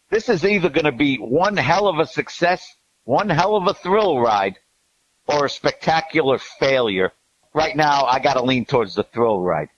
This is either going to be one hell of a success, one hell of a thrill ride, or a spectacular failure. Right now, I got to lean towards the thrill ride.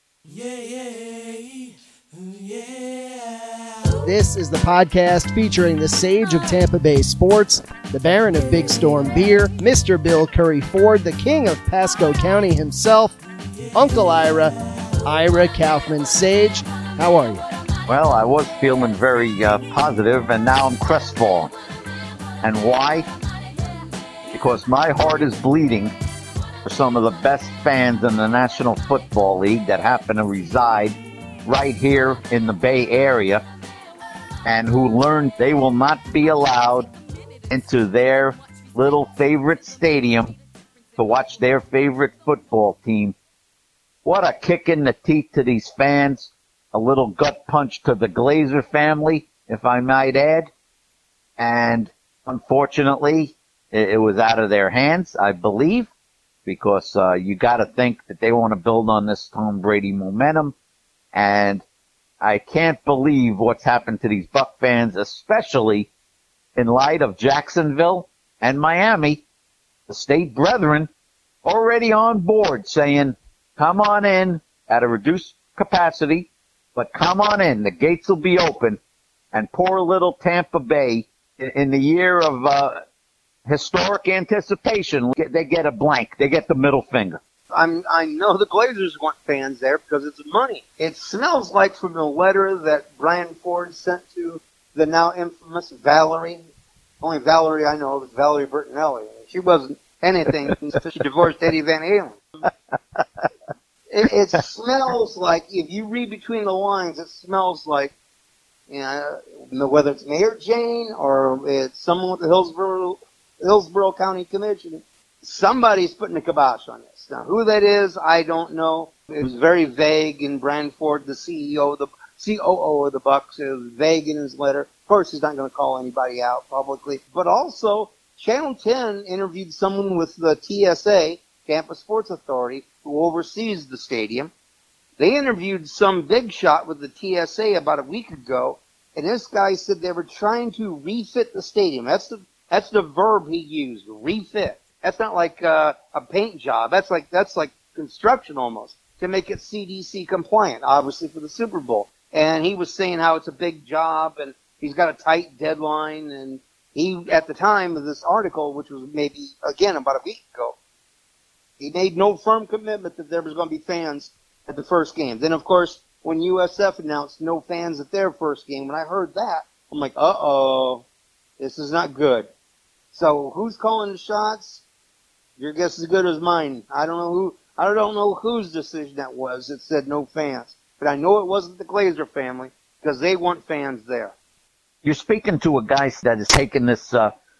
This is the podcast featuring the sage of Tampa Bay sports, the Baron of Big Storm beer, Mr. Bill Curry Ford, the king of Pasco County himself, Uncle Ira, Ira Kaufman. Sage, how are you? Well, I was feeling very positive, and now I'm crestfallen. And why? Because my heart is bleeding for some of the best fans in the National Football League that happen to reside right here in the Bay Area, and who learned they will not be allowed into their little favorite stadium to watch their favorite football team. What a kick in the teeth to these fans. A little gut punch to the Glazer family, if I might add. And unfortunately, it was out of their hands, I believe, because you got to think that they want to build on this Tom Brady momentum. And I can't believe what's happened to these Buck fans, especially in light of Jacksonville and Miami, the state brethren, already on board saying, come on in at a reduced capacity, but come on in. The gates will be open. And poor little Tampa Bay, in the year of historic anticipation, they get a blank. They get the middle finger. I know the Glazers want fans there because it's money. It smells like from the letter that Brian Ford sent to the now infamous Valerie. Only Valerie I know is Valerie Bertinelli. She wasn't anything until she divorced Eddie Van Halen. It smells like, if you read between the lines, it smells like, you know, whether it's Mayor Jane or it's someone with the Hillsborough County Commission, somebody's putting a kibosh on this. Now, who that is, I don't know. It was very vague, and Brian Ford, the COO of the Bucks, it was vague in his letter. Of course, he's not going to call anybody out publicly. But also, Channel 10 interviewed someone with the TSA, Tampa Sports Authority, who oversees the stadium. They interviewed some big shot with the TSA about a week ago, and this guy said they were trying to refit the stadium. That's the verb he used, refit. That's not like a paint job. That's like construction almost, to make it CDC compliant, obviously for the Super Bowl. And he was saying how it's a big job and he's got a tight deadline. And he, at the time of this article, which was maybe, again, about a week ago, he made no firm commitment that there was going to be fans at the first game. Then, of course, when USF announced no fans at their first game, when I heard that, I'm like, uh-oh, this is not good. So who's calling the shots? Your guess is as good as mine. I don't know whose decision that was that said no fans. But I know it wasn't the Glazer family because they want fans there. You're speaking to a guy that is taking this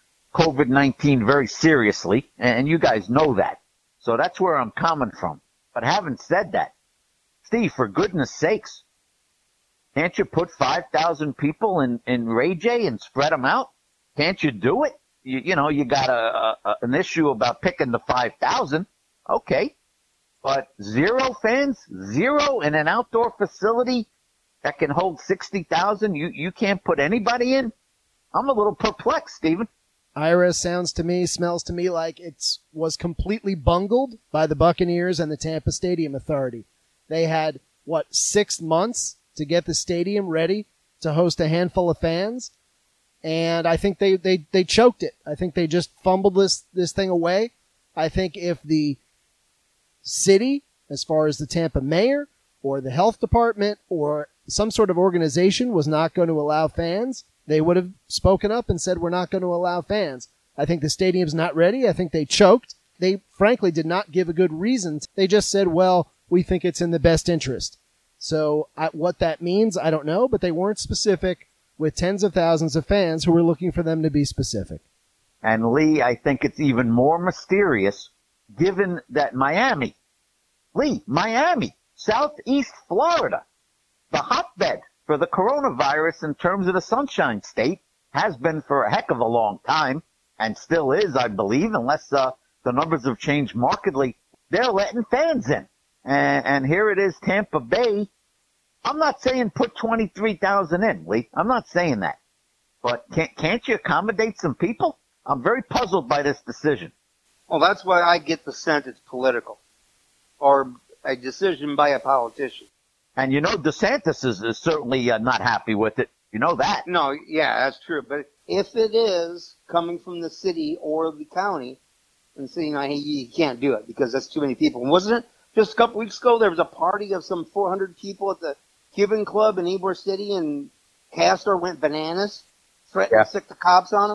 COVID-19 very seriously, and you guys know that. So that's where I'm coming from. But having said that, Steve, for goodness sakes, can't you put 5,000 people in Ray J and spread them out? Can't you do it? You know, you got an issue about picking the 5,000. Okay. But zero fans, zero in an outdoor facility that can hold 60,000. You can't put anybody in? I'm a little perplexed, Stephen. Ira smells to me like it was completely bungled by the Buccaneers and the Tampa Stadium Authority. They had, 6 months to get the stadium ready to host a handful of fans? And I think they choked it. I think they just fumbled this thing away. I think if the city, as far as the Tampa mayor or the health department or some sort of organization was not going to allow fans, they would have spoken up and said, we're not going to allow fans. I think the stadium's not ready. I think they choked. They frankly did not give a good reason. They just said, well, we think it's in the best interest. So what that means, I don't know, but they weren't specific, with tens of thousands of fans who were looking for them to be specific. And Lee, I think it's even more mysterious given that Miami, Southeast Florida, the hotbed for the coronavirus in terms of the Sunshine State, has been for a heck of a long time, and still is, I believe, unless the numbers have changed markedly. They're letting fans in. And here it is, Tampa Bay. I'm not saying put 23,000 in, Lee. I'm not saying that. But can't you accommodate some people? I'm very puzzled by this decision. Well, that's why I get the sense it's political, or a decision by a politician. And DeSantis is certainly not happy with it. You know that. No, yeah, that's true. But if it is coming from the city or the county, and saying he can't do it because that's too many people. And wasn't it just a couple weeks ago there was a party of some 400 people at the Cuban Club in Ybor City, and Castor went bananas, threatened to stick the cops on him?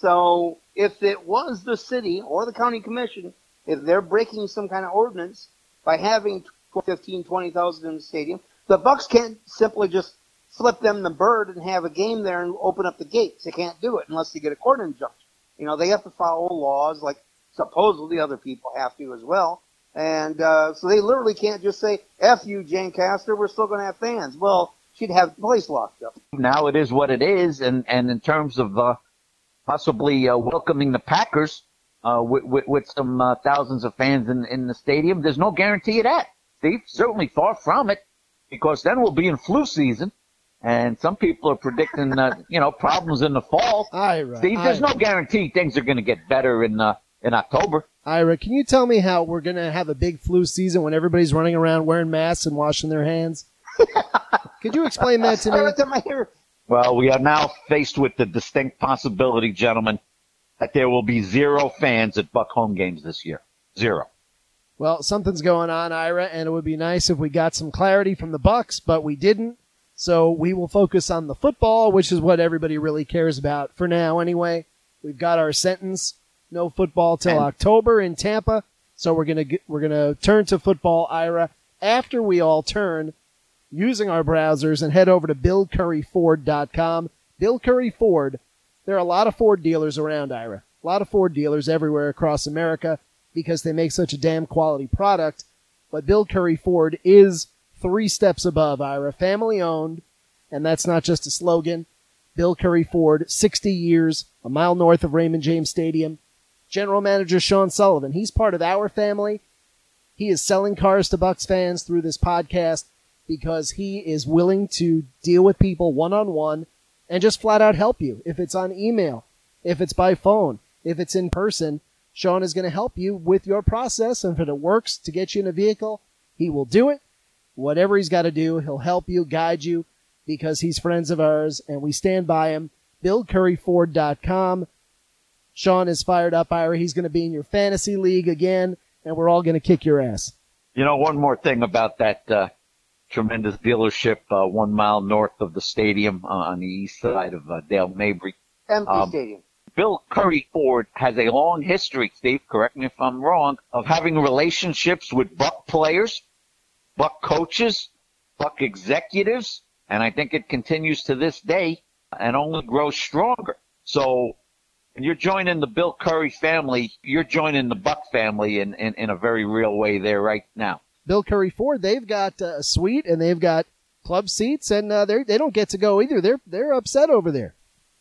So if it was the city or the county commission, if they're breaking some kind of ordinance by having 15, 20,000 in the stadium, the Bucks can't simply just flip them the bird and have a game there and open up the gates. They can't do it unless they get a court injunction. They have to follow laws like supposedly other people have to as well. And so they literally can't just say, F you, Jane Castor, we're still going to have fans. Well, she'd have the place locked up. Now it is what it is, and in terms of possibly welcoming the Packers with some thousands of fans in the stadium, there's no guarantee of that, Steve. Certainly far from it, because then we'll be in flu season, and some people are predicting problems in the fall. Ira, Steve, there's no guarantee things are going to get better in October. Ira, can you tell me how we're going to have a big flu season when everybody's running around wearing masks and washing their hands? Could you explain that to me? Well, we are now faced with the distinct possibility, gentlemen, that there will be 0 fans at Buck home games this year. 0. Well, something's going on, Ira, and it would be nice if we got some clarity from the Bucks, but we didn't. So we will focus on the football, which is what everybody really cares about for now anyway. We've got our sentence, no football till October in Tampa. So we're gonna turn to football, Ira, after we all turn using our browsers and head over to BillCurryFord.com. Bill Curry Ford. There are a lot of Ford dealers around, Ira. A lot of Ford dealers everywhere across America because they make such a damn quality product. But Bill Curry Ford is 3 steps above, Ira. Family owned, and that's not just a slogan. Bill Curry Ford, 60 years, a mile north of Raymond James Stadium. General Manager Sean Sullivan, he's part of our family. He is selling cars to Bucks fans through this podcast because he is willing to deal with people one-on-one and just flat out help you. If it's on email, if it's by phone, if it's in person, Sean is going to help you with your process. And if it works to get you in a vehicle, he will do it. Whatever he's got to do, he'll help you, guide you, because he's friends of ours, and we stand by him. BillCurryFord.com. Sean is fired up, Ira. He's going to be in your fantasy league again, and we're all going to kick your ass. One more thing about that tremendous dealership 1 mile north of the stadium on the east side of Dale Mabry. Empty stadium. Bill Curry Ford has a long history, Steve, correct me if I'm wrong, of having relationships with Buck players, Buck coaches, Buck executives, and I think it continues to this day and only grows stronger. So when you're joining the Bill Curry family, you're joining the Buck family in a very real way there right now. Bill Curry Ford, they've got a suite and they've got club seats, and they don't get to go either. They're upset over there.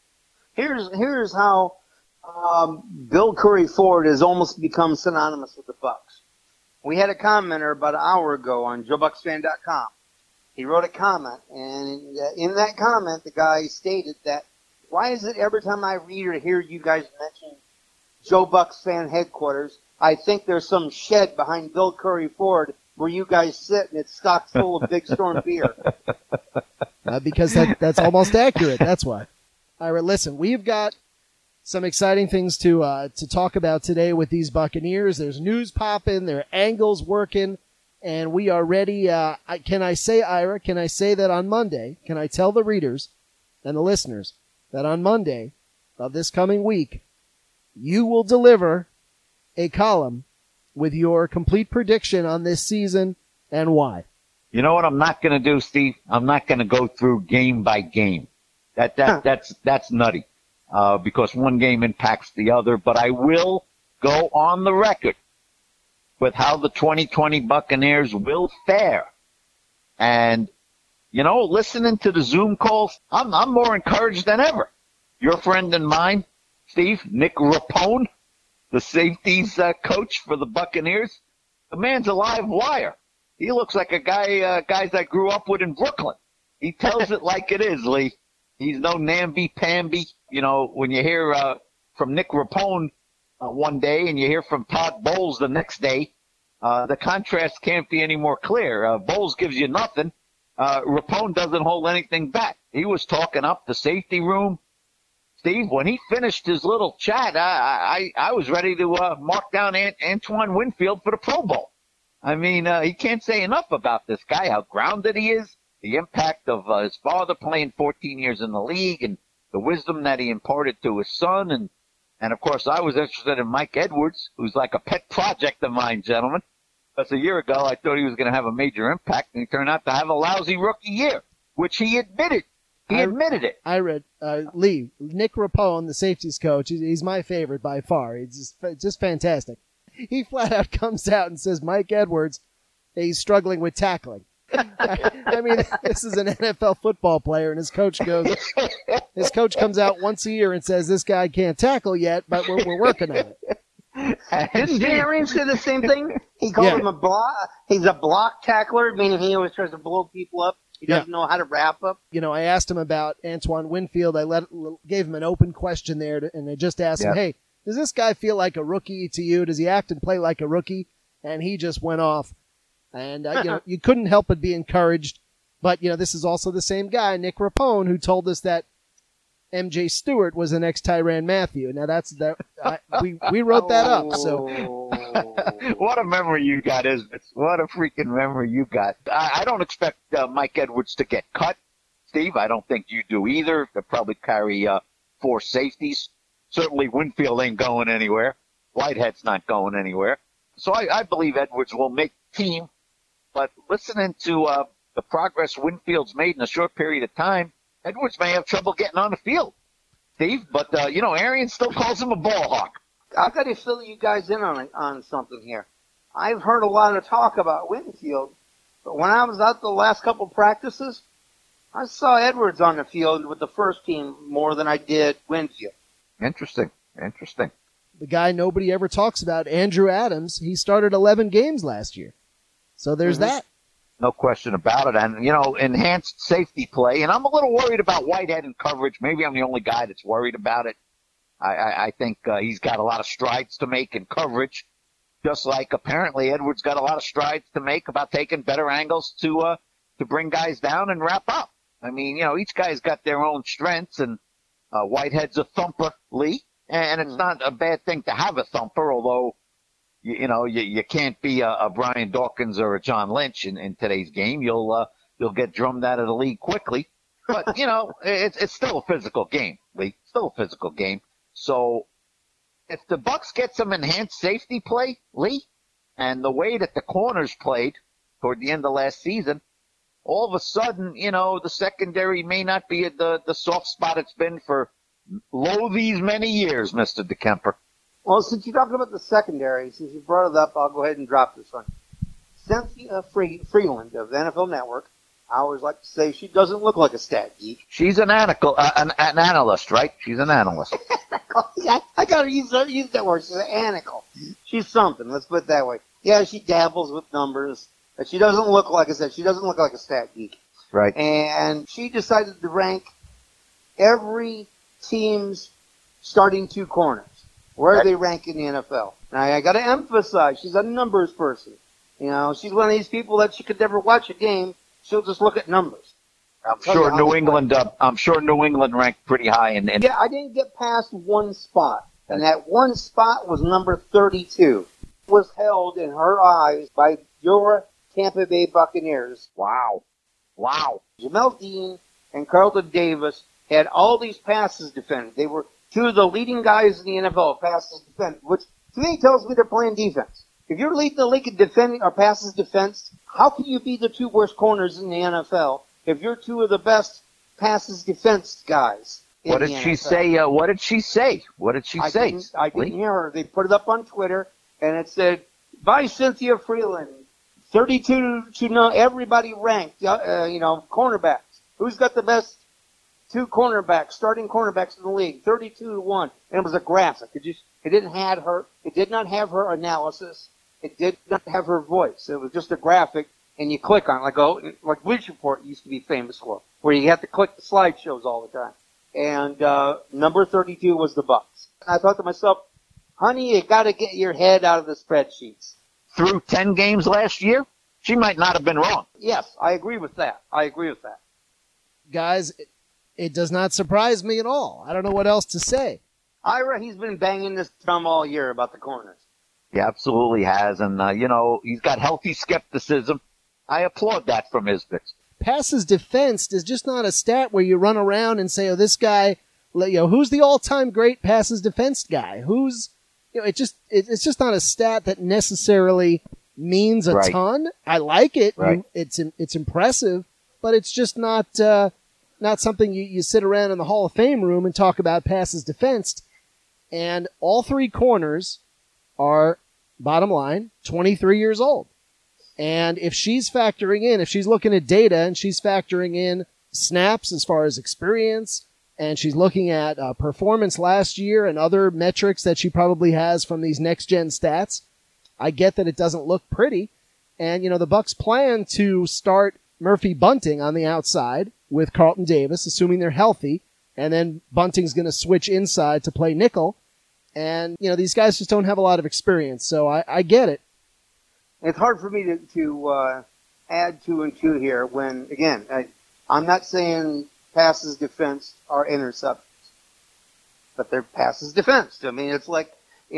Here's how Bill Curry Ford has almost become synonymous with the Bucks. We had a commenter about an hour ago on JoeBucksFan.com. He wrote a comment, and in that comment, the guy stated that, why is it every time I read or hear you guys mention Joe Bucks Fan headquarters, I think there's some shed behind Bill Curry Ford where you guys sit and it's stocked full of Big Storm beer? Because that's almost accurate. That's why. All right, listen, we've got some exciting things to talk about today with these Buccaneers. There's news popping, there are angles working, and we are ready. Can I say, Ira, can I say that on Monday, can I tell the readers and the listeners that on Monday of this coming week, you will deliver a column with your complete prediction on this season and why? You know what I'm not going to do, Steve? I'm not going to go through game by game. That's nutty, because one game impacts the other, but I will go on the record with how the 2020 Buccaneers will fare. And, listening to the Zoom calls, I'm more encouraged than ever. Your friend and mine, Steve, Nick Rapone, the safeties coach for the Buccaneers, the man's a live wire. He looks like a guys I grew up with in Brooklyn. He tells it like it is, Lee. He's no namby-pamby. You know, when you hear from Nick Rapone one day and you hear from Todd Bowles the next day, the contrast can't be any more clear. Bowles gives you nothing. Rapone doesn't hold anything back. He was talking up the safety room. Steve, when he finished his little chat, I was ready to mark down Antoine Winfield for the Pro Bowl. I mean, he can't say enough about this guy, how grounded he is, the impact of his father playing 14 years in the league, and the wisdom that he imparted to his son. And of course, I was interested in Mike Edwards, who's like a pet project of mine, gentlemen. Because a year ago, I thought he was going to have a major impact, and he turned out to have a lousy rookie year, which he admitted. He admitted it. I read Lee, Nick Rapone, the safeties coach. He's my favorite by far. He's just fantastic. He flat out comes out and says Mike Edwards, he's struggling with tackling. I mean, this is an NFL football player, and his coach comes out once a year and says this guy can't tackle yet, but we're working on it. Didn't Arian say the same thing? He called him a block. He's a block tackler, meaning he always tries to blow people up. He doesn't know how to wrap up. You know, I asked him about Antoine Winfield. I gave him an open question there, and I just asked him, hey, does this guy feel like a rookie to you? Does he act and play like a rookie? And he just went off. And, you know, you couldn't help but be encouraged. But, you know, this is also the same guy, Nick Rapone, who told us that M.J. Stewart was the next Tyrann Mathieu. Now, we wrote that up. So, what a memory you got, Isbitz. What a freaking memory you got. I don't expect Mike Edwards to get cut, Steve. I don't think you do either. They'll probably carry 4 safeties. Certainly Winfield ain't going anywhere. Whitehead's not going anywhere. So I believe Edwards will make team. But listening to the progress Winfield's made in a short period of time, Edwards may have trouble getting on the field, Steve. But, you know, Arian still calls him a ball hawk. I've got to fill you guys in on something here. I've heard a lot of talk about Winfield, but when I was out the last couple practices, I saw Edwards on the field with the first team more than I did Winfield. Interesting. the guy nobody ever talks about, Andrew Adams, he started 11 games last year. So there's that. No question about it. And, you know, enhanced safety play. And I'm a little worried about Whitehead in coverage. Maybe I'm the only guy that's worried about it. I think he's got a lot of strides to make in coverage, just like apparently Edwards got a lot of strides to make about taking better angles to bring guys down and wrap up. I mean, you know, each guy's got their own strengths, and Whitehead's a thumper, Lee, and it's not a bad thing to have a thumper, although, you can't be a Brian Dawkins or a John Lynch in today's game. You'll get drummed out of the league quickly. But, you know, it's still a physical game, Lee. Still a physical game. So if the Bucs get some enhanced safety play, Lee, and the way that the corners played toward the end of last season, all of a sudden, you know, the secondary may not be at the soft spot it's been for these many years, Mr. DeKemper. Well, since you're talking about the secondary, since you brought it up, I'll go ahead and drop this one. Cynthia Freeland of the NFL Network, I always like to say she doesn't look like a stat geek. She's an analyst, right? She's an analyst. I got to use that word. She's an anacle. She's something. Let's put it that way. Yeah, she dabbles with numbers, but she doesn't look like I said. She doesn't look like a stat geek. Right. And she decided to rank every team's starting two corners. Where are they rank in the NFL? Now, I got to emphasize, she's a numbers person. You know, she's one of these people that she could never watch a game. She'll just look at numbers. I'm sure New England ranked pretty high. Yeah, I didn't get past one spot, and that one spot was number 32. It was held in her eyes by your Tampa Bay Buccaneers. Wow. Jamel Dean and Carlton Davis had all these passes defended. They were two of the leading guys in the NFL, passes defended, which to me tells me they're playing defense. If you're leading the league in defending or passes defense, how can you be the two worst corners in the NFL if you're two of the best passes defense guys? What did she say? What did she say? I didn't hear her. They put it up on Twitter, and it said, by Cynthia Freeland, 32 to know everybody ranked, cornerbacks. Who's got the best two cornerbacks, starting cornerbacks in the league? 32-1. And it was a graphic. It did not have her analysis. It did not have her voice. It was just a graphic, and you click on it, like Bleacher Report used to be famous for, where you have to click the slideshows all the time. And number 32 was the Bucks. And I thought to myself, honey, you got to get your head out of the spreadsheets. Through 10 games last year, she might not have been wrong. Yes, I agree with that. Guys, it does not surprise me at all. I don't know what else to say. Ira, he's been banging this drum all year about the corners. He absolutely has. And, he's got healthy skepticism. I applaud that from Isbitz. Passes defensed is just not a stat where you run around and say, oh, this guy, who's the all-time great passes defensed guy? It's just not a stat that necessarily means a ton. I like it. Right. It's impressive, but it's just not something you sit around in the Hall of Fame room and talk about passes defensed. And all three corners are, bottom line, 23 years old. And if she's looking at data and she's factoring in snaps as far as experience, and she's looking at performance last year and other metrics that she probably has from these next-gen stats, I get that it doesn't look pretty. And, the Bucks plan to start Murphy Bunting on the outside with Carlton Davis, assuming they're healthy, and then Bunting's going to switch inside to play nickel. And, these guys just don't have a lot of experience, so I get it. It's hard for me to add 2 and 2 here when, again, I'm not saying passes defense are interceptions, but they're passes defense. I mean, it's like,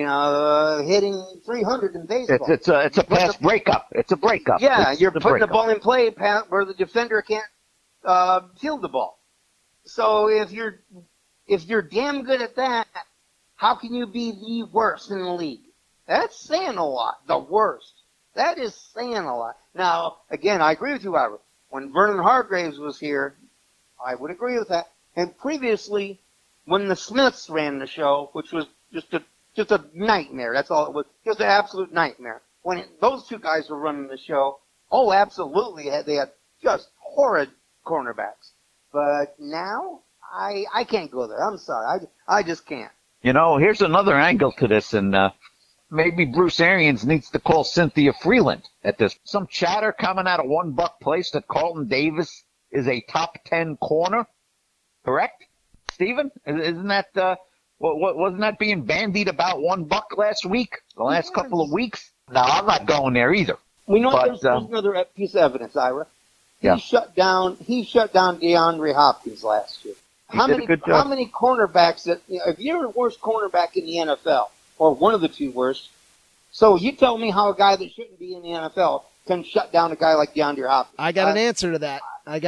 hitting 300 in baseball. It's a pass breakup. It's a breakup. Yeah, you're putting the ball in play where the defender can't field the ball. So if you're damn good at that, how can you be the worst in the league? That's saying a lot. The worst. That is saying a lot. Now, again, I agree with you, Ira. When Vernon Hargraves was here, I would agree with that. And previously, when the Smiths ran the show, which was just a nightmare. That's all it was. Just an absolute nightmare. When those two guys were running the show, oh, absolutely, they had just horrid cornerbacks. But now, I can't go there. I'm sorry. I just can't. Here's another angle to this, and maybe Bruce Arians needs to call Cynthia Freeland at this. Some chatter coming out of One Buck Place that Carlton Davis is a top 10 corner. Correct, Stephen? Isn't that wasn't that being bandied about One Buck last week? The last couple of weeks? No, I'm not going there either. We know there's another piece of evidence, Ira. Yeah. He shut down DeAndre Hopkins last year. How many cornerbacks if you're the worst cornerback in the NFL, or one of the two worst, so you tell me how a guy that shouldn't be in the NFL can shut down a guy like DeAndre Hopkins? I got an answer to that.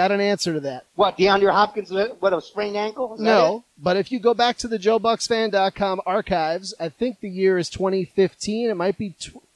What, DeAndre Hopkins, a sprained ankle? No, but if you go back to the JoeBucksFan.com archives, I think the year is 2015. It might be,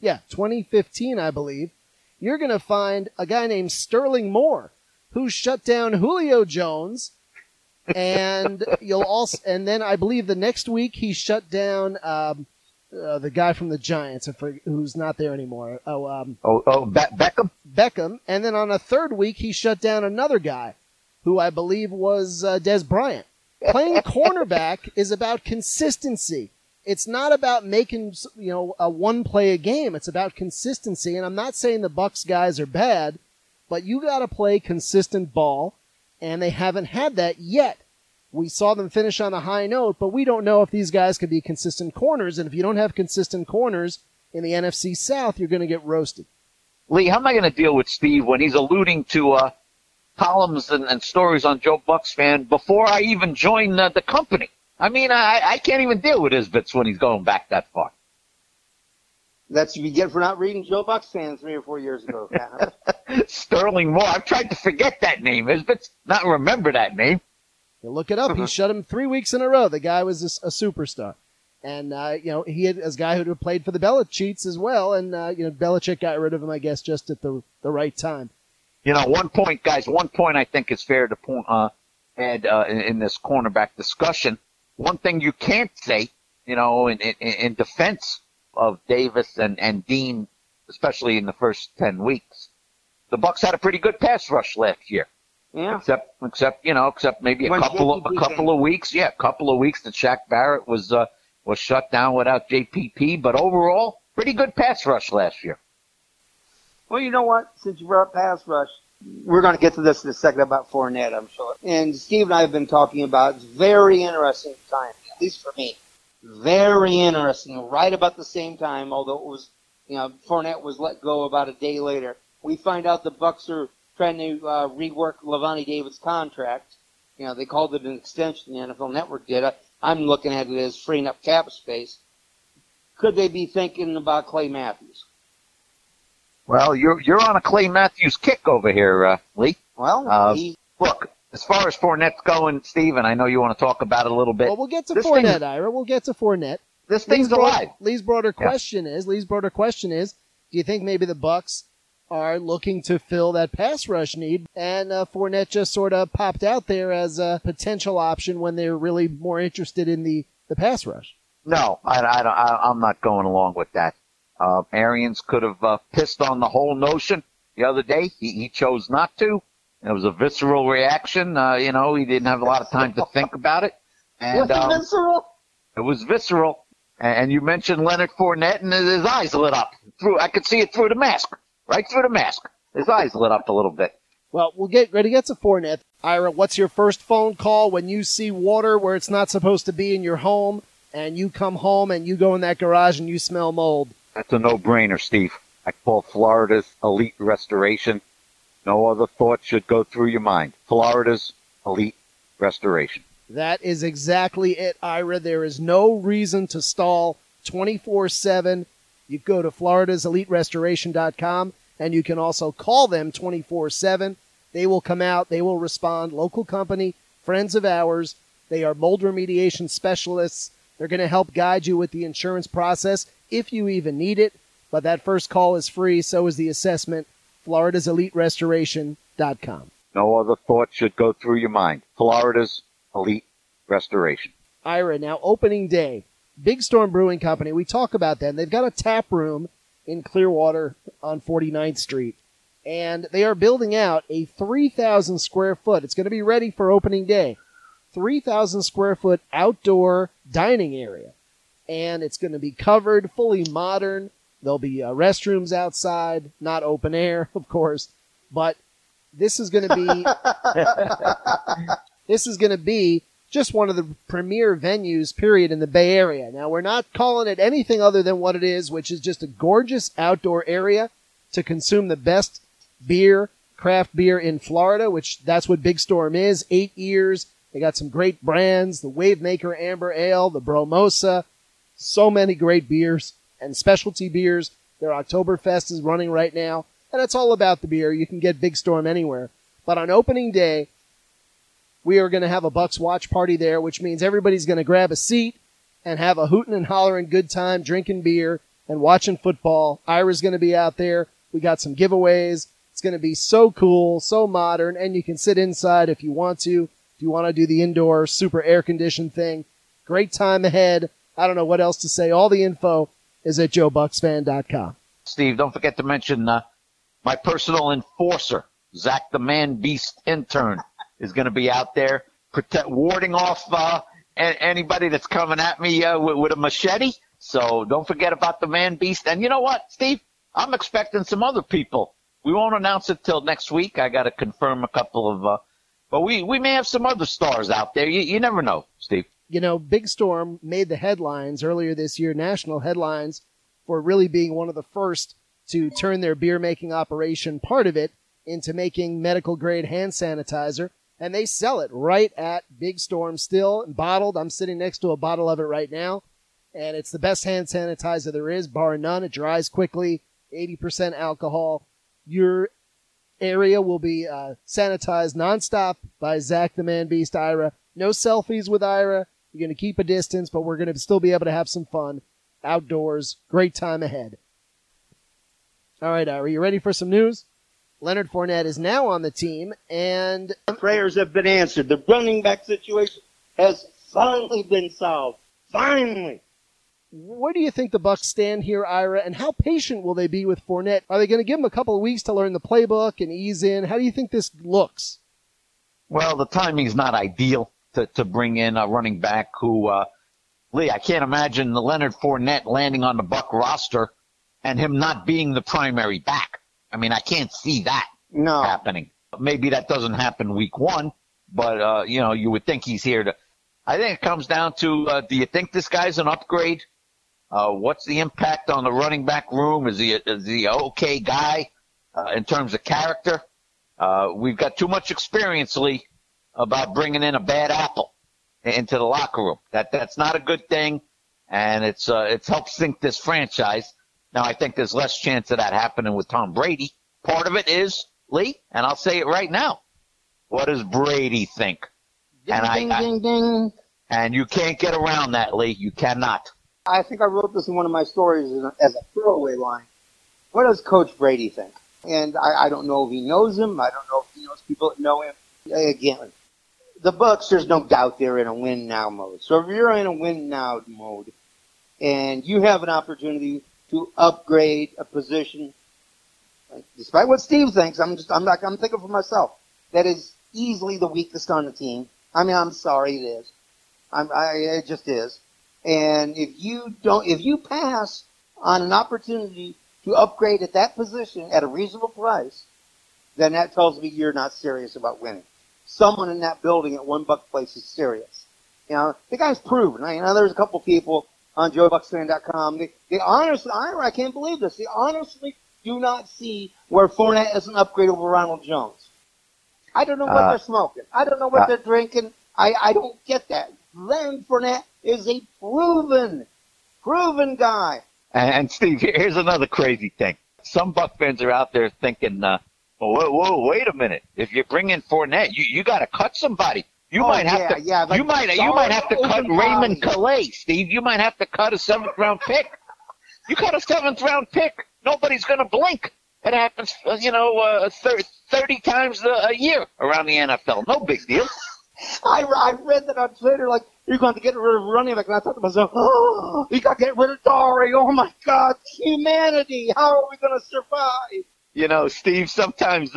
2015, I believe. You're going to find a guy named Sterling Moore who shut down Julio Jones. And and then I believe the next week he shut down the guy from the Giants, who's not there anymore. Beckham. Beckham, and then on a third week he shut down another guy, who I believe was Des Bryant. Playing cornerback is about consistency. It's not about making a one play a game. It's about consistency. And I'm not saying the Bucks guys are bad, but you got to play consistent ball. And they haven't had that yet. We saw them finish on a high note, but we don't know if these guys can be consistent corners. And if you don't have consistent corners in the NFC South, you're going to get roasted. Lee, how am I going to deal with Steve when he's alluding to columns and stories on Joe Bucks Fan before I even join the company? I mean, I can't even deal with Isbitz when he's going back that far. That's what you get for not reading Joe Bucks Fan 3 or 4 years ago. Sterling Moore. I've tried to forget that name, Isbitz, not remember that name. You look it up. He shut him 3 weeks in a row. The guy was a superstar. And, he had a guy who had played for the Belichicks as well. And, Belichick got rid of him, I guess, just at the right time. One point I think is fair to add in this cornerback discussion. One thing you can't say, in defense of Davis and Dean, especially in the first 10 weeks. The Bucks had a pretty good pass rush last year. Yeah. Except maybe a couple of weeks. Yeah, a couple of weeks that Shaq Barrett was shut down without JPP, but overall, pretty good pass rush last year. Well, you know what? Since you brought up pass rush, we're going to get to this in a second about Fournette, I'm sure. And Steve and I have been talking about it's very interesting time, at least for me. Very interesting. Right about the same time, although it was, Fournette was let go about a day later. We find out the Bucs are trying to rework Lavonte David's contract. They called it an extension. The NFL Network did. I'm looking at it as freeing up cap space. Could they be thinking about Clay Matthews? Well, you're on a Clay Matthews kick over here, Lee. Well, look, as far as Fournette's going, Steve, and I know you want to talk about it a little bit. Well, we'll get to Fournette, Ira. We'll get to Fournette. This thing's alive. Lee's broader question is, do you think maybe the Bucs are looking to fill that pass rush need, and Fournette just sort of popped out there as a potential option when they're really more interested in the pass rush? No, I'm not going along with that. Arians could have pissed on the whole notion the other day. He chose not to. It was a visceral reaction. He didn't have a lot of time to think about it. And, was it visceral? It was visceral. And you mentioned Leonard Fournette, and his eyes lit up. I could see it through the mask. Right through the mask. His eyes lit up a little bit. Well, we'll get ready to get to Fournette. Ira, what's your first phone call when you see water where it's not supposed to be in your home, and you come home and you go in that garage and you smell mold? That's a no-brainer, Steve. I call Florida's Elite Restoration. No other thought should go through your mind. Florida's Elite Restoration. That is exactly it, Ira. There is no reason to stall 24/7. You go to floridaseliterestoration.com, and you can also call them 24/7. They will come out. They will respond. Local company, friends of ours. They are mold remediation specialists. They're going to help guide you with the insurance process if you even need it. But that first call is free. So is the assessment. floridaseliterestoration.com. No other thought should go through your mind. Florida's Elite Restoration. Ira, now opening day. Big Storm Brewing Company, we talk about them. They've got a tap room in Clearwater on 49th Street, and they are building out a 3,000 square foot. It's going to be ready for opening day. 3,000 square foot outdoor dining area, and it's going to be covered, fully modern. There'll be restrooms outside, not open air, of course, but this is going to be just one of the premier venues, period, in the Bay Area. Now, we're not calling it anything other than what it is, which is just a gorgeous outdoor area to consume the best beer, craft beer in Florida, which that's what Big Storm is. 8 years. They got some great brands, the Wavemaker Amber Ale, the Bromosa, so many great beers and specialty beers. Their Oktoberfest is running right now, and it's all about the beer. You can get Big Storm anywhere. But on opening day, we are going to have a Bucs watch party there, which means everybody's going to grab a seat and have a hooting and hollering good time, drinking beer and watching football. Ira's going to be out there. We got some giveaways. It's going to be so cool, so modern, and you can sit inside if you want to. If you want to do the indoor super air-conditioned thing, great time ahead. I don't know what else to say. All the info is at joebucksfan.com. Steve, don't forget to mention my personal enforcer, Zach the Man Beast intern, is going to be out there warding off anybody that's coming at me with a machete. So don't forget about the Man Beast. And you know what, Steve? I'm expecting some other people. We won't announce it till next week. I got to confirm a couple of but we may have some other stars out there. You never know, Steve. You know, Big Storm made the headlines earlier this year, national headlines, for really being one of the first to turn their beer-making operation, part of it, into making medical-grade hand sanitizer. And they sell it right at Big Storm still, bottled. I'm sitting next to a bottle of it right now. And it's the best hand sanitizer there is, bar none. It dries quickly, 80% alcohol. Your area will be sanitized nonstop by Zach the Man Beast Ira. No selfies with Ira. You're going to keep a distance, but we're going to still be able to have some fun outdoors. Great time ahead. All right, Ira, you ready for some news? Leonard Fournette is now on the team, and prayers have been answered. The running back situation has finally been solved. Finally. Where do you think the Bucs stand here, Ira, and how patient will they be with Fournette? Are they going to give him a couple of weeks to learn the playbook and ease in? How do you think this looks? Well, the timing's not ideal to bring in a running back who, Lee, I can't imagine the Leonard Fournette landing on the Buc roster and him not being the primary back. I mean, I can't see that No. happening. Maybe that doesn't happen week 1, but, you would think he's here to. I think it comes down to, do you think this guy's an upgrade? What's the impact on the running back room? Is he a okay guy in terms of character? We've got too much experience, Lee, about bringing in a bad apple into the locker room. That's not a good thing, and it's helped sink this franchise. Now, I think there's less chance of that happening with Tom Brady. Part of it is, Lee, and I'll say it right now, what does Brady think? Ding, ding, ding. And you can't get around that, Lee. You cannot. I think I wrote this in one of my stories as a throwaway line. What does Coach Brady think? And I don't know if he knows him. I don't know if he knows people that know him. Again, the Bucs, there's no doubt they're in a win-now mode. So if you're in a win-now mode and you have an opportunity to upgrade a position, despite what Steve thinks, I'm thinking for myself, that is easily the weakest on the team. I mean, I'm sorry, it is. It just is. And if you pass on an opportunity to upgrade at that position at a reasonable price, then that tells me you're not serious about winning. Someone in that building at One Buck Place is serious. The guy's proven. There's a couple people on JoeBucksFan.com. They honestly, I can't believe this. They honestly do not see where Fournette is an upgrade over Ronald Jones. I don't know what they're smoking. I don't know what they're drinking. I don't get that. Leonard Fournette is a proven guy. And Steve, here's another crazy thing. Some Buck fans are out there thinking, whoa, wait a minute. If you bring in Fournette, you got to cut somebody. You might have to cut Raymond Calais, Steve. You might have to cut a 7th-round pick. You cut a 7th-round pick, nobody's going to blink. It happens, 30 times a year around the NFL. No big deal. I read that on Twitter, like, you're going to get rid of running back, and I thought to myself, you got to get rid of Dari. Oh, my God, humanity. How are we going to survive? Steve, sometimes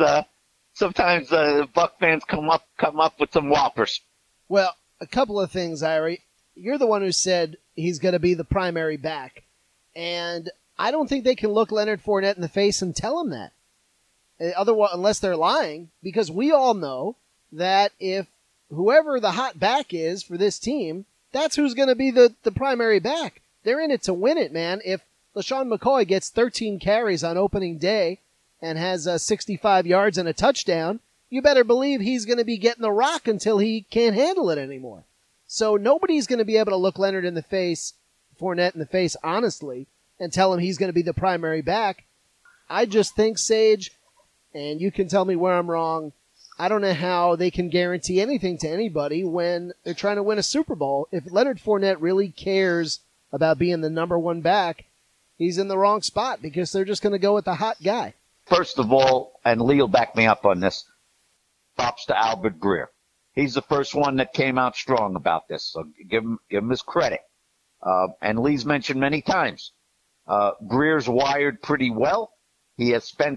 Buck fans come up with some whoppers. Well, a couple of things, Irie. You're the one who said he's going to be the primary back, and I don't think they can look Leonard Fournette in the face and tell him that. Otherwise, unless they're lying, because we all know that if whoever the hot back is for this team, that's who's going to be the primary back. They're in it to win it, man. If LaShawn McCoy gets 13 carries on opening day and has 65 yards and a touchdown, you better believe he's going to be getting the rock until he can't handle it anymore. So nobody's going to be able to look Leonard in the face, Fournette in the face, honestly, and tell him he's going to be the primary back. I just think, Sage, and you can tell me where I'm wrong, I don't know how they can guarantee anything to anybody when they're trying to win a Super Bowl. If Leonard Fournette really cares about being the number one back, he's in the wrong spot because they're just going to go with the hot guy. First of all, and Lee will back me up on this, props to Albert Breer. He's the first one that came out strong about this, so give him his credit. And Lee's mentioned many times, Breer's wired pretty well. He has spent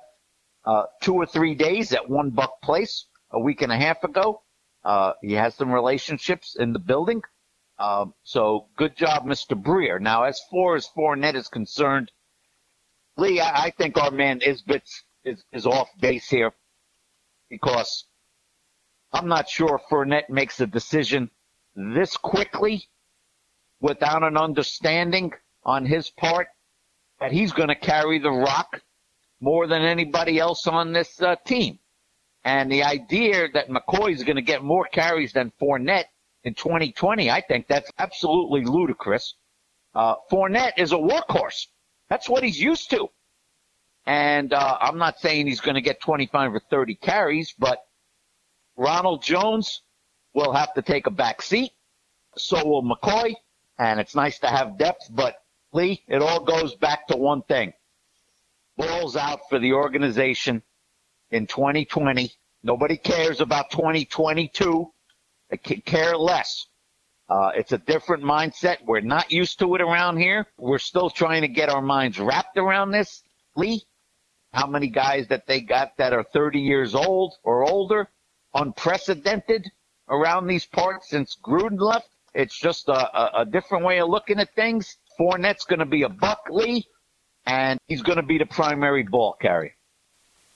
2 or 3 days at One Buck Place a week and a half ago. He has some relationships in the building. So good job, Mr. Breer. Now, as far as Fournette is concerned, Lee, I think our man Isbitz is off base here because I'm not sure if Fournette makes a decision this quickly without an understanding on his part that he's going to carry the rock more than anybody else on this team. And the idea that McCoy is going to get more carries than Fournette in 2020, I think that's absolutely ludicrous. Fournette is a workhorse. That's what he's used to. And I'm not saying he's going to get 25 or 30 carries, but Ronald Jones will have to take a back seat. So will McCoy. And it's nice to have depth, but Lee, it all goes back to one thing. Balls out for the organization in 2020. Nobody cares about 2022. They care less. It's a different mindset. We're not used to it around here. We're still trying to get our minds wrapped around this. Lee, how many guys that they got that are 30 years old or older, unprecedented around these parts since Gruden left. It's just a different way of looking at things. Fournette's going to be a buck, Lee, and he's going to be the primary ball carrier.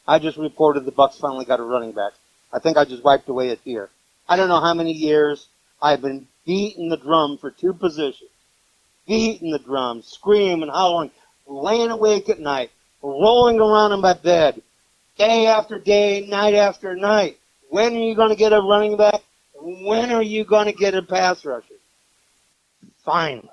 I just reported the Bucks finally got a running back. I think I just wiped away a tear. I don't know how many years I've been beating the drum for two positions. Beating the drum, screaming, hollering, laying awake at night, rolling around in my bed, day after day, night after night. When are you going to get a running back? When are you going to get a pass rusher? Finally.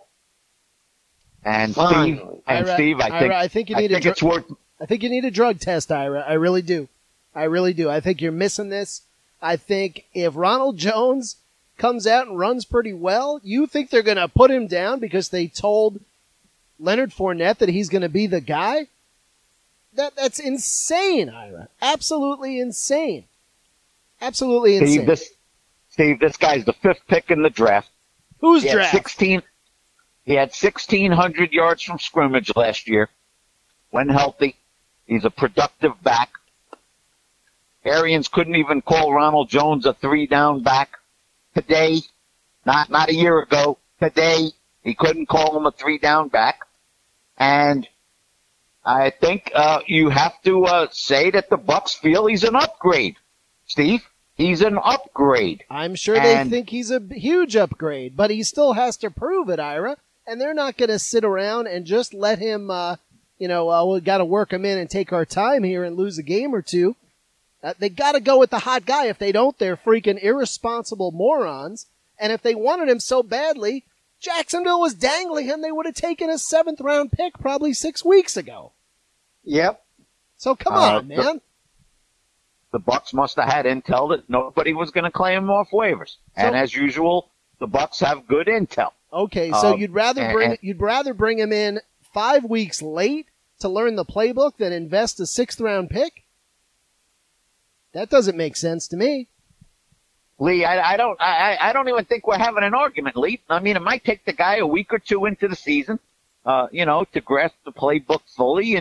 And Finally. Steve, I think it's worth. I think you need a drug test, Ira. I really do. I really do. I think you're missing this. I think if Ronald Jones comes out and runs pretty well, you think they're going to put him down because they told Leonard Fournette that he's going to be the guy? That's insane, Ira. Absolutely insane. Absolutely insane. Steve, this guy's the 5th pick in the draft. Who's draft? He had 1,600 yards from scrimmage last year. When healthy, he's a productive back. Arians couldn't even call Ronald Jones a 3-down back today. Not a year ago. Today, he couldn't call him a 3-down back. And I think you have to say that the Bucks feel he's an upgrade. Steve, he's an upgrade. I'm sure they think he's a huge upgrade, but he still has to prove it, Ira. And they're not going to sit around and just let him, we got to work him in and take our time here and lose a game or two. They got to go with the hot guy. If they don't, they're freaking irresponsible morons. And if they wanted him so badly, Jacksonville was dangling him. They would have taken a 7th-round pick probably 6 weeks ago. Yep. So come on, man. The Bucks must have had intel that nobody was going to claim him off waivers. And as usual, the Bucks have good intel. Okay, so you'd rather bring him in 5 weeks late to learn the playbook than invest a 6th-round pick? That doesn't make sense to me. Lee, I don't even think we're having an argument, Lee. I mean, it might take the guy a week or two into the season, to grasp the playbook fully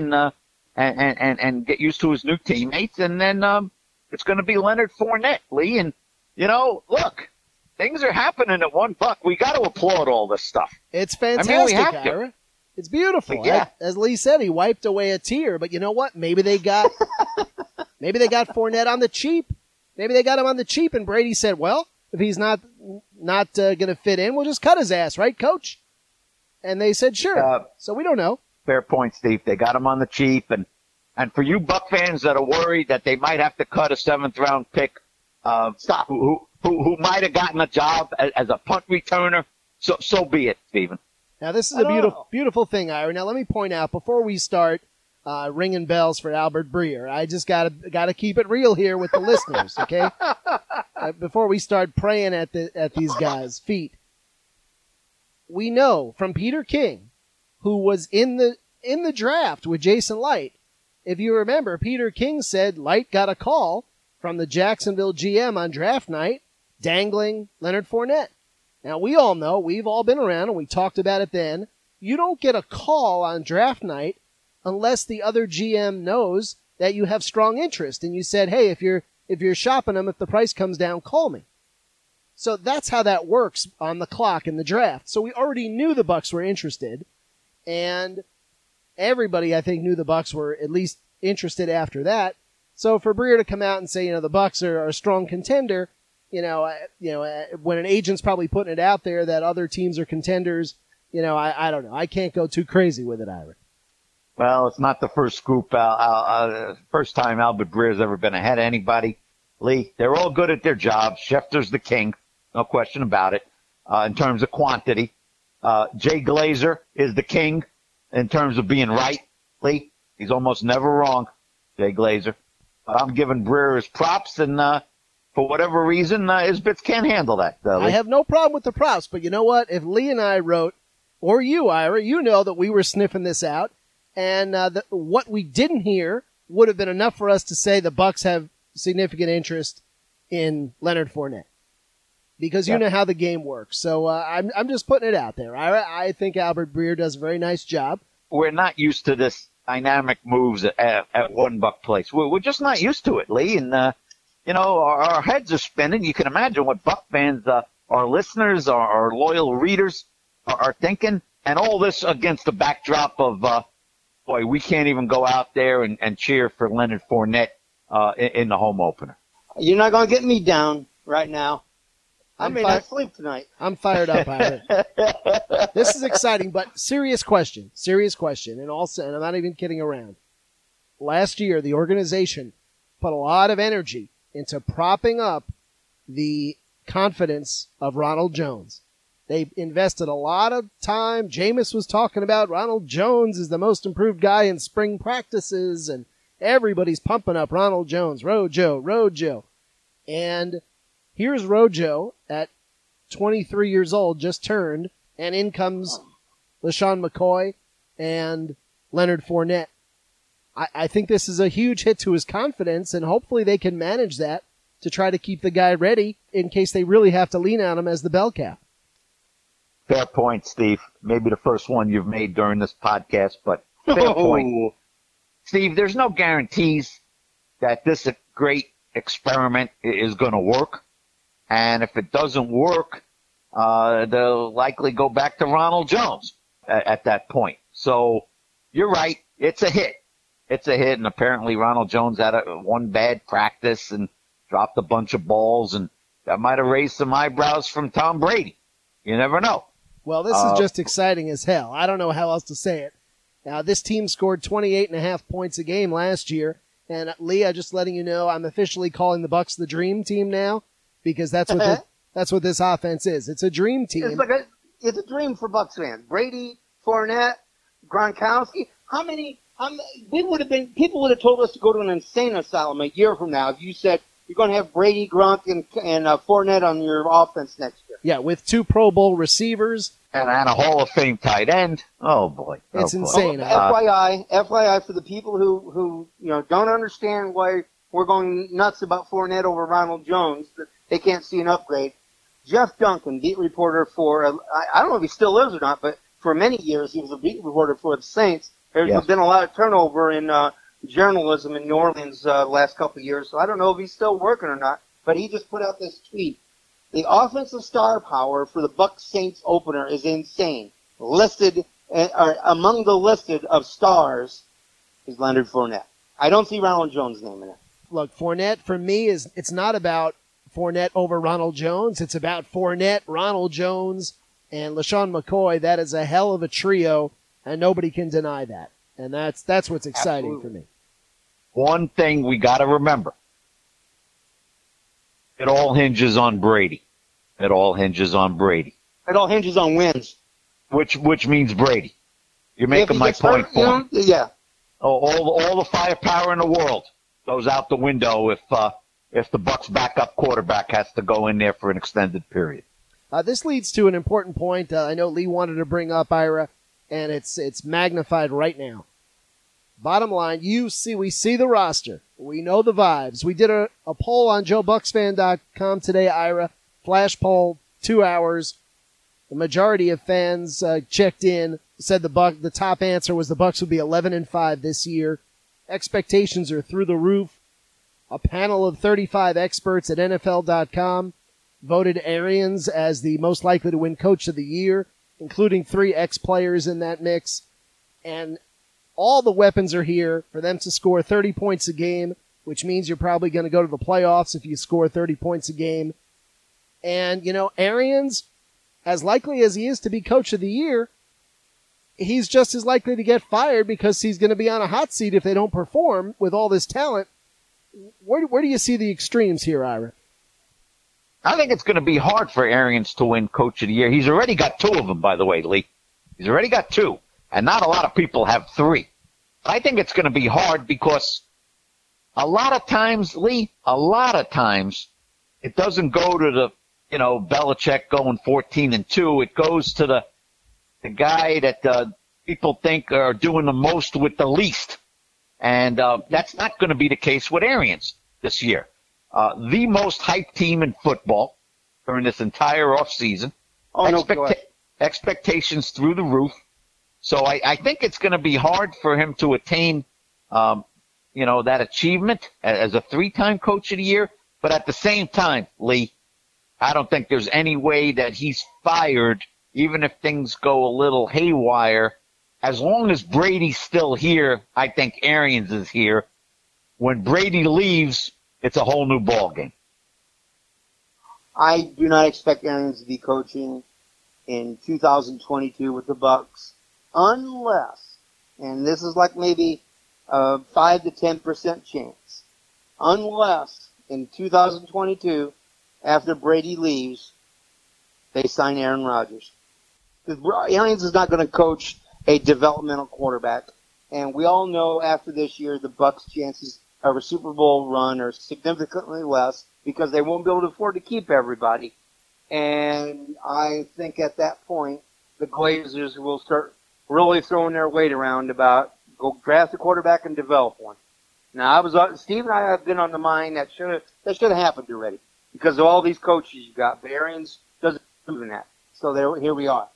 and get used to his new teammates, and then it's going to be Leonard Fournette, Lee. And look, things are happening at $1. We got to applaud all this stuff. It's fantastic, I mean, we have Ira. It's beautiful. Yeah. As Lee said, he wiped away a tear. But you know what? Maybe they got Fournette on the cheap. Maybe they got him on the cheap, and Brady said, "Well, if he's not going to fit in, we'll just cut his ass, right, Coach?" And they said, "Sure." So we don't know. Fair point, Steve. They got him on the cheap, and for you Buck fans that are worried that they might have to cut a 7th-round pick, who might have gotten a job as a punt returner, so be it, Stephen. Now, this is a beautiful thing, Ira. Now, let me point out, before we start ringing bells for Albert Breer, I just gotta keep it real here with the listeners, okay? Before we start praying at these guys' feet. We know from Peter King, who was in the draft with Jason Light. If you remember, Peter King said Light got a call from the Jacksonville GM on draft night dangling Leonard Fournette. Now, we all know, we've all been around, and we talked about it then. You don't get a call on draft night unless the other GM knows that you have strong interest. And you said, hey, if you're shopping them, if the price comes down, call me. So that's how that works on the clock in the draft. So we already knew the Bucks were interested, and everybody, I think, knew the Bucks were at least interested after that. So for Breer to come out and say, the Bucks are a strong contender, when an agent's probably putting it out there that other teams are contenders, I don't know. I can't go too crazy with it, Ira. Well, it's not the first scoop. First time Albert Breer's ever been ahead of anybody. Lee, they're all good at their jobs. Schefter's the king, no question about it. In terms of quantity, Jay Glazer is the king in terms of being right. Lee, he's almost never wrong. Jay Glazer. But I'm giving Breer his props, and for whatever reason, his bits can't handle that. I have no problem with the props, but you know what? If Lee and I wrote, or you, Ira, you know that we were sniffing this out, and what we didn't hear would have been enough for us to say the Bucks have significant interest in Leonard Fournette, because you know how the game works. So I'm just putting it out there. I think Albert Breer does a very nice job. We're not used to this dynamic moves at $1 place. We're just not used to it, Lee, and our heads are spinning. You can imagine what Buck fans, our listeners, our loyal readers are thinking, and all this against the backdrop of, we can't even go out there and cheer for Leonard Fournette in the home opener. You're not going to get me down right now. I I'm may fi- not sleep tonight. I'm fired up, Ira. This is exciting, but serious question, and also, and I'm not even kidding around. Last year, the organization put a lot of energy into propping up the confidence of Ronald Jones. They invested a lot of time. Jameis was talking about Ronald Jones is the most improved guy in spring practices, and everybody's pumping up Ronald Jones, Rojo. And here's Rojo at 23 years old, just turned, and in comes LeSean McCoy and Leonard Fournette. I think this is a huge hit to his confidence, and hopefully they can manage that to try to keep the guy ready in case they really have to lean on him as the bell cow. Fair point, Steve. Maybe the first one you've made during this podcast, but fair point. Steve, there's no guarantees that this great experiment is going to work. And if it doesn't work, they'll likely go back to Ronald Jones at that point. So you're right. It's a hit. It's a hit. And apparently Ronald Jones had one bad practice and dropped a bunch of balls, and that might have raised some eyebrows from Tom Brady. You never know. Well, this is just exciting as hell. I don't know how else to say it. Now, this team scored 28.5 points a game last year. And Lee, I'm just letting you know, I'm officially calling the Bucs the dream team now, because that's what this offense is. It's a dream team. It's a dream for Bucs fans. Brady, Fournette, Gronkowski. People would have told us to go to an insane asylum a year from now if you said you're going to have Brady, Gronk, and Fournette on your offense next year. Yeah, with 2 Pro Bowl receivers. And a Hall of Fame tight end. Oh, boy. It's insane. FYI for the people who don't understand why we're going nuts about Fournette over Ronald Jones, that they can't see an upgrade. Jeff Duncan, beat reporter for, I don't know if he still is or not, but for many years he was a beat reporter for the Saints. There's been a lot of turnover in journalism in New Orleans the last couple of years, so I don't know if he's still working or not, but he just put out this tweet. The offensive star power for the Bucs Saints opener is insane. Among the listed of stars is Leonard Fournette. I don't see Ronald Jones' name in it. Look, Fournette for me it's not about Fournette over Ronald Jones. It's about Fournette, Ronald Jones, and LeSean McCoy. That is a hell of a trio, and nobody can deny that. And that's what's exciting for me. One thing we got to remember. It all hinges on Brady. It all hinges on Brady. It all hinges on wins. Which means Brady. You're making my point for him. Yeah. All the firepower in the world goes out the window if the Bucs' backup quarterback has to go in there for an extended period. This leads to an important point I know Lee wanted to bring up, Ira, and it's magnified right now. Bottom line, we see the roster. We know the vibes. We did a poll on JoeBucksFan.com today, Ira. Flash poll, 2 hours. The majority of fans checked in, said the top answer was the Bucs would be 11-5 this year. Expectations are through the roof. A panel of 35 experts at NFL.com voted Arians as the most likely to win Coach of the Year, including 3 ex-players in that mix. And all the weapons are here for them to score 30 points a game, which means you're probably going to go to the playoffs if you score 30 points a game. And, Arians, as likely as he is to be Coach of the Year, he's just as likely to get fired because he's going to be on a hot seat if they don't perform with all this talent. Where do you see the extremes here, Ira? I think it's going to be hard for Arians to win Coach of the Year. He's already got 2 of them, by the way, Lee. He's already got 2, and not a lot of people have 3. I think it's going to be hard because a lot of times, Lee, it doesn't go to the, Belichick going 14-2. It goes to the guy that people think are doing the most with the least. And that's not going to be the case with Arians this year. The most hyped team in football during this entire offseason. Expectations through the roof. So I think it's going to be hard for him to attain, that achievement as a 3-time Coach of the Year. But at the same time, Lee, I don't think there's any way that he's fired, even if things go a little haywire. As long as Brady's still here, I think Arians is here. When Brady leaves, it's a whole new ball game. I do not expect Arians to be coaching in 2022 with the Bucks unless, and this is like maybe a 5 to 10% chance, unless in 2022, after Brady leaves, they sign Aaron Rodgers. Because Arians is not going to coach a developmental quarterback, and we all know after this year the Bucks' chances of a Super Bowl run are significantly less because they won't be able to afford to keep everybody. And I think at that point, the Glazers will start really throwing their weight around about go draft a quarterback and develop one. Now, Steve and I have been on the mind that should have happened already because of all these coaches you got. But Arians doesn't do that. So here we are.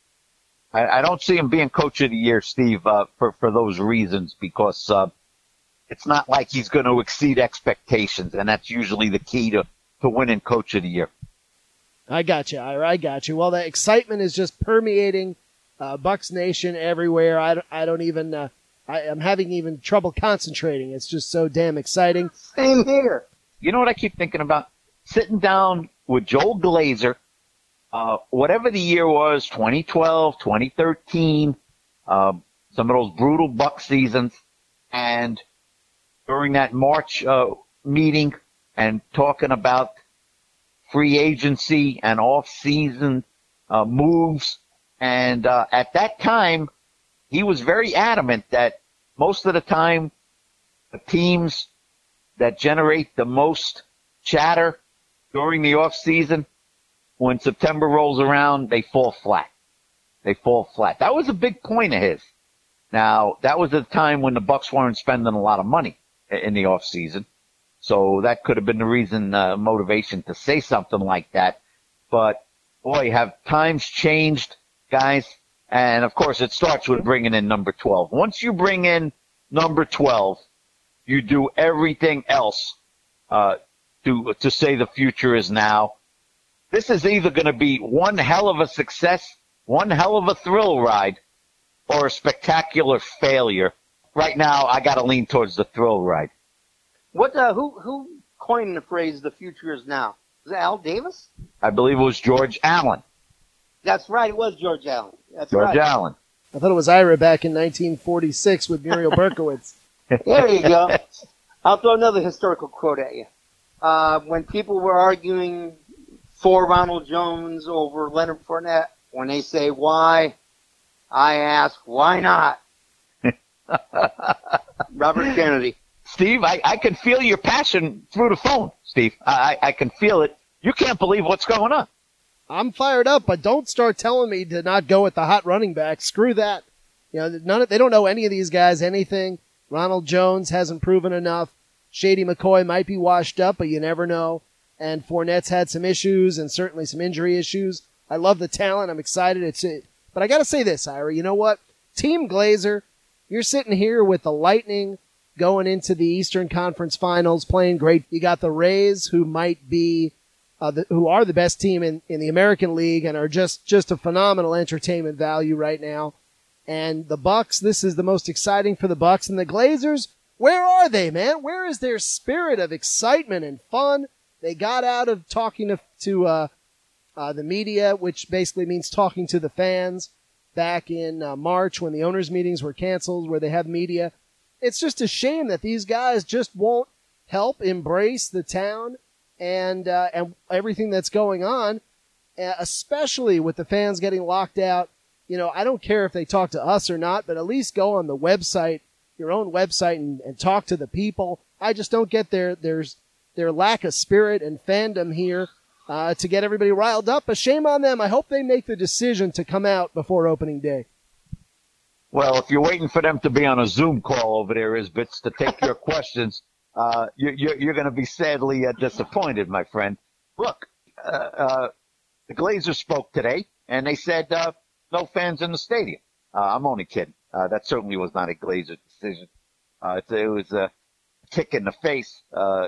I don't see him being coach of the year, Steve, for those reasons, because it's not like he's going to exceed expectations, and that's usually the key to winning coach of the year. I got you, Ira. I got you. Well, the excitement is just permeating Bucks Nation everywhere. I'm having even trouble concentrating. It's just so damn exciting. Same here. You know what I keep thinking about? Sitting down with Joel Glazer, whatever the year was, 2012, 2013, some of those brutal Buck seasons, and during that March meeting and talking about free agency and off-season moves. And at that time, he was very adamant that most of the time, the teams that generate the most chatter during the off-season, when September rolls around, they fall flat. They fall flat. That was a big point of his. Now, that was a time when the Bucks weren't spending a lot of money in the off-season. So that could have been the reason, motivation to say something like that. But, boy, have times changed, guys? And, of course, it starts with bringing in number 12. Once you bring in number 12, you do everything else to say the future is now. This is either going to be one hell of a success, one hell of a thrill ride, or a spectacular failure. Right now, I got to lean towards the thrill ride. Who coined the phrase "the future is now"? Was it Al Davis? I believe it was George Allen. That's right. It was George Allen. That's George right. Allen. I thought it was Ira back in 1946 with Muriel Berkowitz. There you go. I'll throw another historical quote at you. When people were arguing for Ronald Jones over Leonard Fournette, when they say why, I ask why not. Robert Kennedy. Steve, I can feel your passion through the phone, Steve. I can feel it. You can't believe what's going on. I'm fired up, but don't start telling me to not go with the hot running back. Screw that. You know, they don't know any of these guys anything. Ronald Jones hasn't proven enough. Shady McCoy might be washed up, but you never know. And Fournette's had some issues and certainly some injury issues. I love the talent. I'm excited. But I got to say this, Ira. You know what? Team Glazer, you're sitting here with the Lightning going into the Eastern Conference Finals, playing great. You got the Rays, who might be, who are the best team in the American League and are just a phenomenal entertainment value right now. And the Bucks, this is the most exciting for the Bucks. And the Glazers, where are they, man? Where is their spirit of excitement and fun? They got out of talking to the media, which basically means talking to the fans, back in March when the owners' meetings were canceled, where they have media. It's just a shame that these guys just won't help embrace the town and everything that's going on, especially with the fans getting locked out. You know, I don't care if they talk to us or not, but at least go on the website, your own website, and talk to the people. I just don't get their lack of spirit and fandom here to get everybody riled up. But shame on them. I hope they make the decision to come out before opening day. Well, if you're waiting for them to be on a Zoom call over there, Isbits, to take your questions, you're going to be sadly disappointed, my friend. Look, the Glazers spoke today, and they said no fans in the stadium. I'm only kidding. That certainly was not a Glazer decision. It was a kick in the face,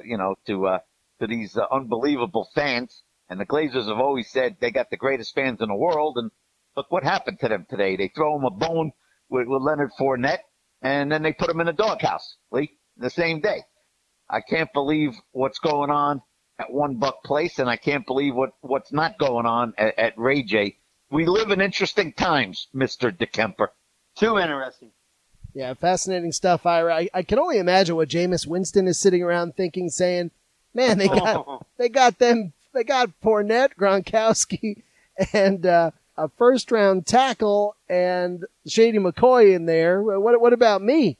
to these unbelievable fans. And the Glazers have always said they got the greatest fans in the world. And look what happened to them today. They throw them a bone with Leonard Fournette, and then they put him in the doghouse, Lee, the same day. I can't believe what's going on at One Buck Place, and I can't believe what's not going on at Ray J. We live in interesting times, Mr. DeKemper. Too interesting. Yeah, fascinating stuff, Ira. I can only imagine what Jameis Winston is sitting around thinking, saying, "Man, they got Fournette, Gronkowski, and a first-round tackle, and Shady McCoy in there. What about me?"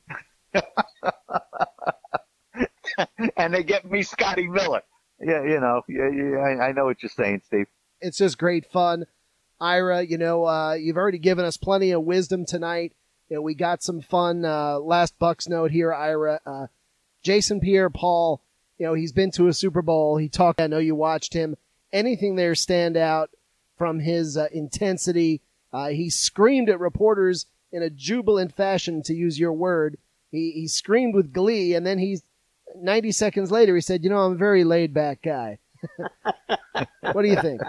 And they get me Scotty Miller. Yeah, I know what you're saying, Steve. It's just great fun. Ira, you've already given us plenty of wisdom tonight. We got some fun. Last Bucks note here, Ira. Jason Pierre-Paul, he's been to a Super Bowl. He talked, I know you watched him. Anything there stand out from his intensity? He screamed at reporters in a jubilant fashion, to use your word. He screamed with glee, and then 90 seconds later, he said, I'm a very laid-back guy. What do you think?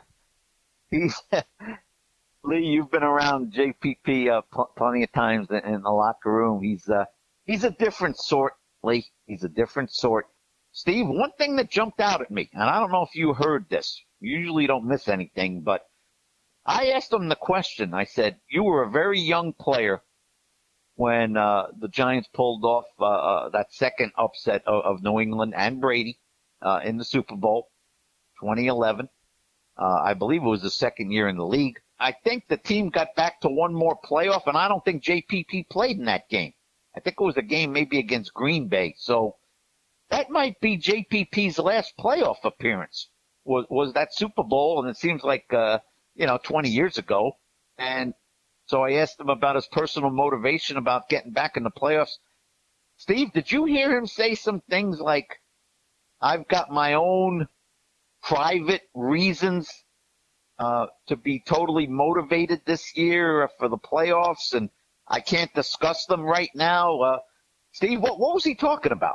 Lee, you've been around JPP plenty of times in the locker room. He's a different sort, Lee. He's a different sort. Steve, one thing that jumped out at me, and I don't know if you heard this. You usually don't miss anything, but I asked him the question. I said, you were a very young player when the Giants pulled off that second upset of New England and Brady in the Super Bowl 2011. I believe it was the second year in the league. I think the team got back to one more playoff, and I don't think JPP played in that game. I think it was a game maybe against Green Bay. So that might be JPP's last playoff appearance, was that Super Bowl, and it seems like 20 years ago. And so I asked him about his personal motivation about getting back in the playoffs. Steve, did you hear him say some things like, I've got my own private reasons to be totally motivated this year for the playoffs, and I can't discuss them right now? Steve, what was he talking about?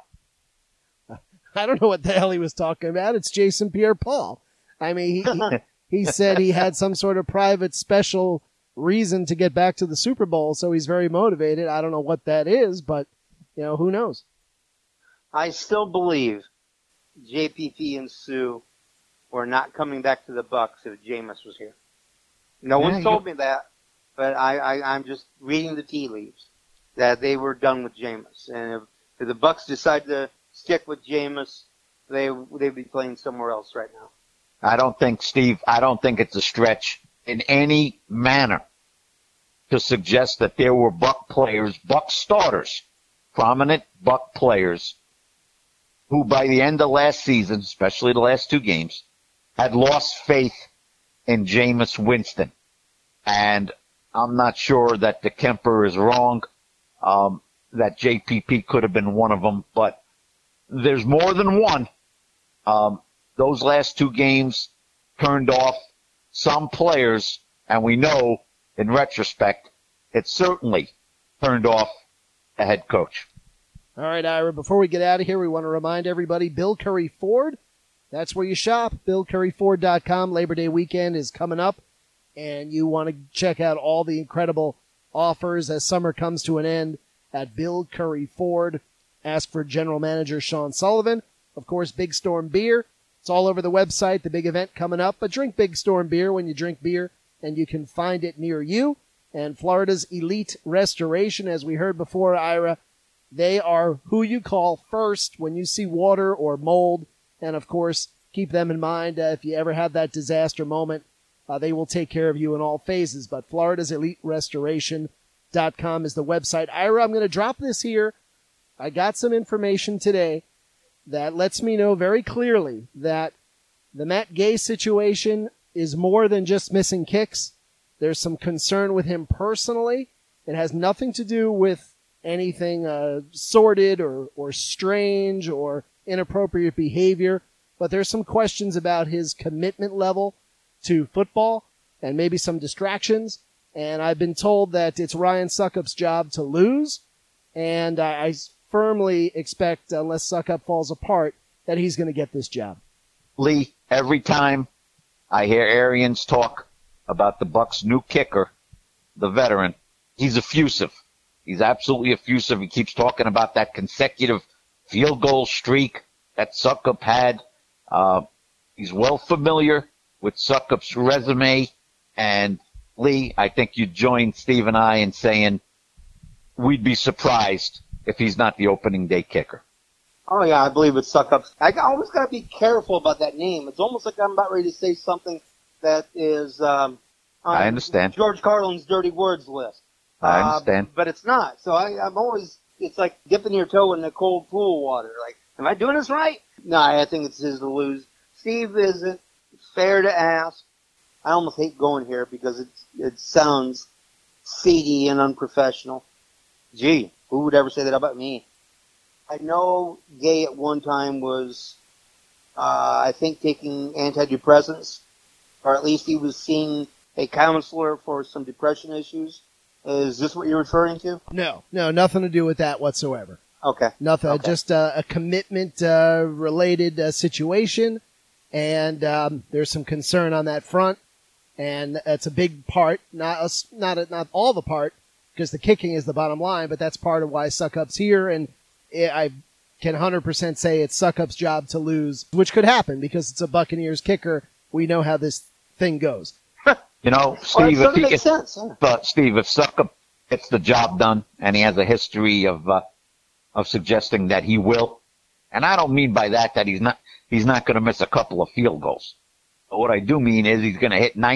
I don't know what the hell he was talking about. It's Jason Pierre-Paul. I mean, he said he had some sort of private special reason to get back to the Super Bowl, so he's very motivated. I don't know what that is, but, who knows? I still believe JPP and Sue were not coming back to the Bucks if Jameis was here. No one told me that, but I'm just reading the tea leaves that they were done with Jameis. And if the Bucks decide to stick with Jameis, they'd be playing somewhere else right now. I don't think, Steve, it's a stretch in any manner to suggest that there were Buck players, Buck starters, prominent Buck players, who by the end of last season, especially the last two games, had lost faith in Jameis Winston. And I'm not sure that DeKemper is wrong, that JPP could have been one of them, but there's more than one. Those last two games turned off some players, and we know, in retrospect, it certainly turned off a head coach. All right, Ira, before we get out of here, we want to remind everybody, Bill Curry Ford, that's where you shop, BillCurryFord.com. Labor Day weekend is coming up, and you want to check out all the incredible offers as summer comes to an end at Bill Curry Ford. Ask for General Manager Sean Sullivan. Of course, Big Storm Beer. It's all over the website, the big event coming up. But drink Big Storm Beer when you drink beer, and you can find it near you. And Florida's Elite Restoration, as we heard before, Ira, they are who you call first when you see water or mold. And, of course, keep them in mind if you ever have that disaster moment. They will take care of you in all phases. But Florida's Elite Restoration.com is the website. Ira, I'm going to drop this here. I got some information today that lets me know very clearly that the Matt Gay situation is more than just missing kicks. There's some concern with him personally. It has nothing to do with anything sordid or strange or inappropriate behavior, but there's some questions about his commitment level to football and maybe some distractions. And I've been told that it's Ryan Succop's job to lose, and I firmly expect, unless Succop falls apart, that he's going to get this job. Lee, every time I hear Arians talk about the Bucs' new kicker, the veteran, he's effusive. He's absolutely effusive. He keeps talking about that consecutive field goal streak. that Suckup had. He's well familiar with Suckup's resume. And Lee, I think you join Steve and I in saying we'd be surprised if he's not the opening day kicker. Oh, yeah, I believe it's Suckup. I always got to be careful about that name. It's almost like I'm about ready to say something that is on I understand. George Carlin's dirty words list. I understand. But it's not. So I'm always, it's like dipping your toe in the cold pool water. Like, am I doing this right? No, I think it's his to lose. Steve isn't fair to ask. I almost hate going here because it sounds seedy and unprofessional. Gee, who would ever say that about me? I know Gay at one time was, I think, taking antidepressants, or at least he was seeing a counselor for some depression issues. Is this what you're referring to? No, nothing to do with that whatsoever. Okay. Nothing, Okay. just a commitment related situation, and there's some concern on that front, and that's a big part, not all the part, because the kicking is the bottom line, but that's part of why Suckup's here, and I can 100% say it's Suckup's job to lose, which could happen because it's a Buccaneers kicker. We know how this thing goes. You know, Well, Steve, it makes sense. Yeah. Steve, if Suckup gets the job done, and he has a history of suggesting that he will, and I don't mean by that he's not going to miss a couple of field goals. But what I do mean is he's going to hit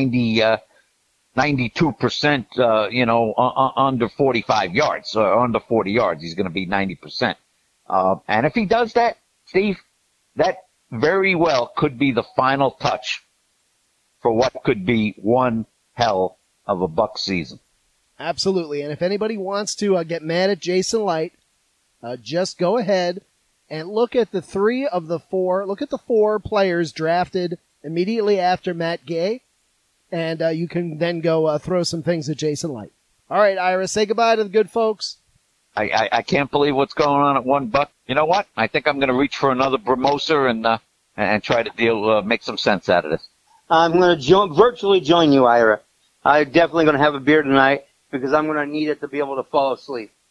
92%, under 45 yards or under 40 yards. He's going to be 90%. And if he does that, Steve, that very well could be the final touch for what could be one hell of a Buck season. Absolutely. And if anybody wants to get mad at Jason Light, just go ahead and look at the four players drafted immediately after Matt Gay, and you can then go throw some things at Jason Light. All right, Ira, say goodbye to the good folks. I can't believe what's going on at $1. You know what? I think I'm going to reach for another Bramoser and try to make some sense out of this. I'm going to virtually join you, Ira. I'm definitely going to have a beer tonight because I'm going to need it to be able to fall asleep.